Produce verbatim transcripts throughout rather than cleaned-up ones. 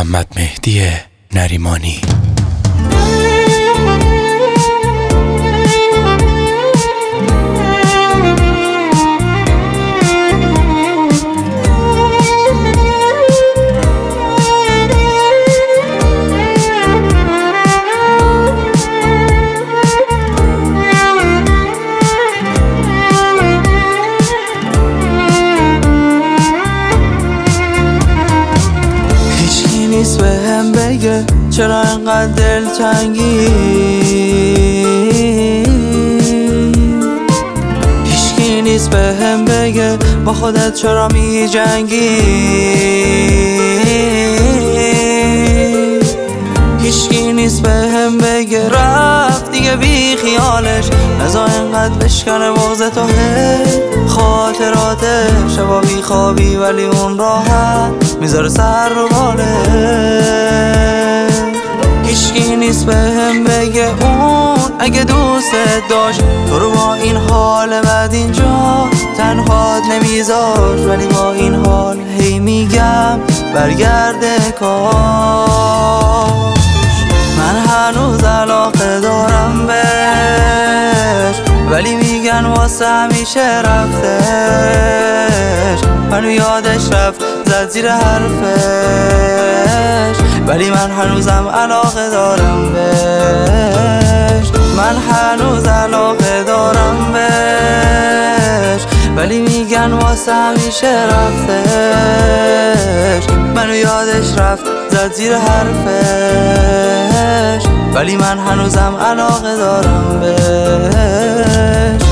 محمد مهدی نریمانی. نیست به هم بگه چرا انقدر دلتنگی، هیچکی نیست به هم بگه با خودت چرا می جنگی، هیچکی نیست به هم بگه رفت دیگه بی خیالش، نزا اینقدر بشکنه بغض تو هی خاطراته، شبا بی خوابی ولی اون راحت میذاره سر رو باله، هیچکی نیست به هم بگه اون اگه دوستت داشت تو رو با این حال بد اینجا تنهات نمیذاش، ولی با این حال هی میگم برگرده کاش، من هنوز علاقه دارم بهش ولی میگن واسه همیشه رفتش، منو یادش رفت زد زیر حرفش ولی من هنوزم علاقه دارم بهش، من هنوز علاقه دارم بهش ولی میگن واسه همیشه رفتش، منو یادش رفت زد زیر حرفش ولی من هنوزم علاقه دارم بهش.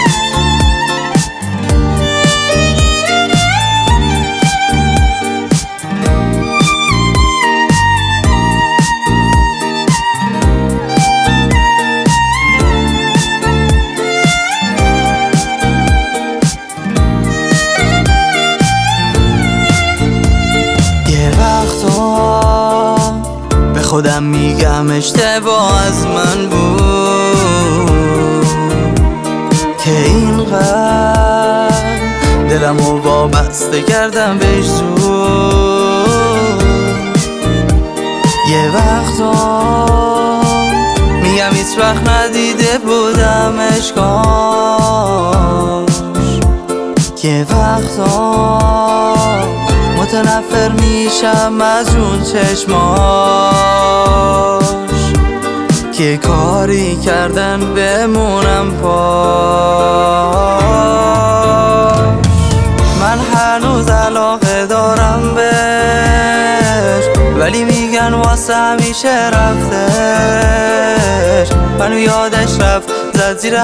خودم میگم اشتباه از من بود که اینقدر دلمو وابسته کردم بهش زود، یه وقتا میگم هیچ وقت ندیده بودم اشکاش، یه وقتا متنفر میشم از اون چشماش که کاری کردن بمونم پاش، من هنوز علاقه دارم بهش ولی میگن واسه همیشه رفتش، منو یادش رفت زد زیر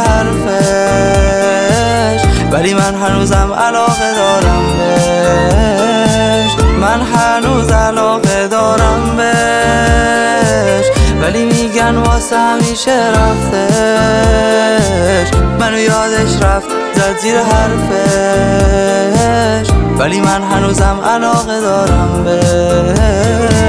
حرفش ولی من هنوزم علاقه دارم بهش، من هنوز علاقه دارم بهش ولی میگن واسه همیشه رفتش، منو یادش رفت زد زیر حرفش ولی من هنوزم علاقه دارم بهش.